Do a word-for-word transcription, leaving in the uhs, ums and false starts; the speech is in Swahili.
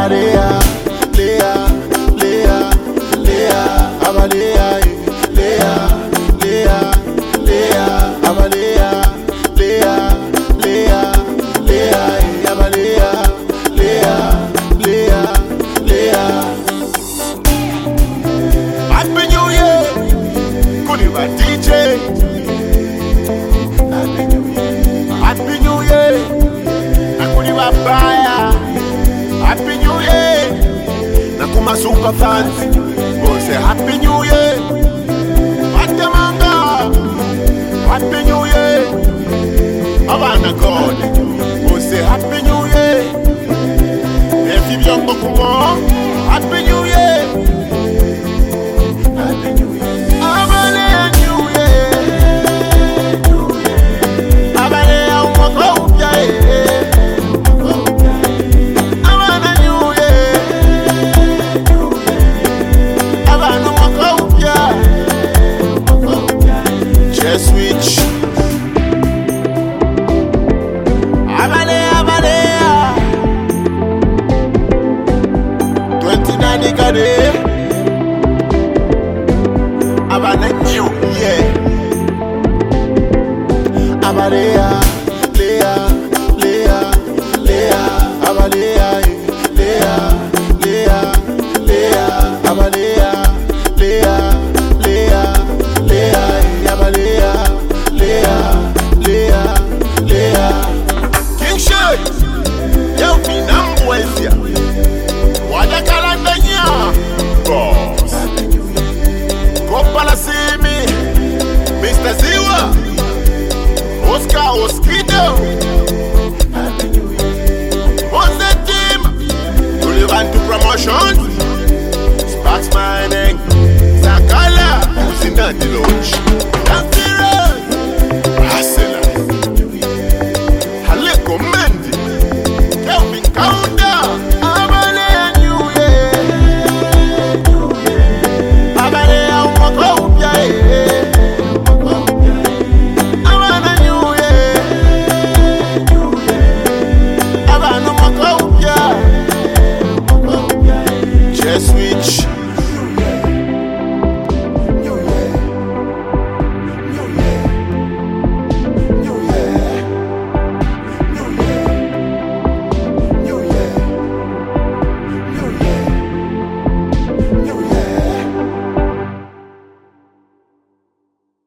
Abalea, Lea, Lea, Lea, Abalea, Lea, Lea, Lea, Abalea, Lea, Lea, Lea, Abalea, Lea, Lea, Lea. Happy New Year, Kuniva D J. Happy New Year, Happy New Year, Kuniva Baya. Happy New Year, Nakuma super fans. Go say Happy New Year. Matemanga, Happy New Year. Havana God, go say Happy New Year. If you young Bokumo, Happy New Year. Happy New Year. Abalea New Year. Abalea Umokopia. Havana New Year. Havana Umokopia. Just switch. Abalea, Abalea. twenty-nine Decade. Havana New Year. Abalea, Lea, Lea, Lea, Abalea, Lea, Lea, Lea, Abalea, Lea, Lea, Lea, Abalea, Lea, Lea, Lea. King Shay, eu vi na Moesia. Wada Calabria, boss. Copala Simi, Mister Ziwa, Oscar Oskido. What's the team? To live and to promotion. Sparks Mining, Zakala, who's in the lodge.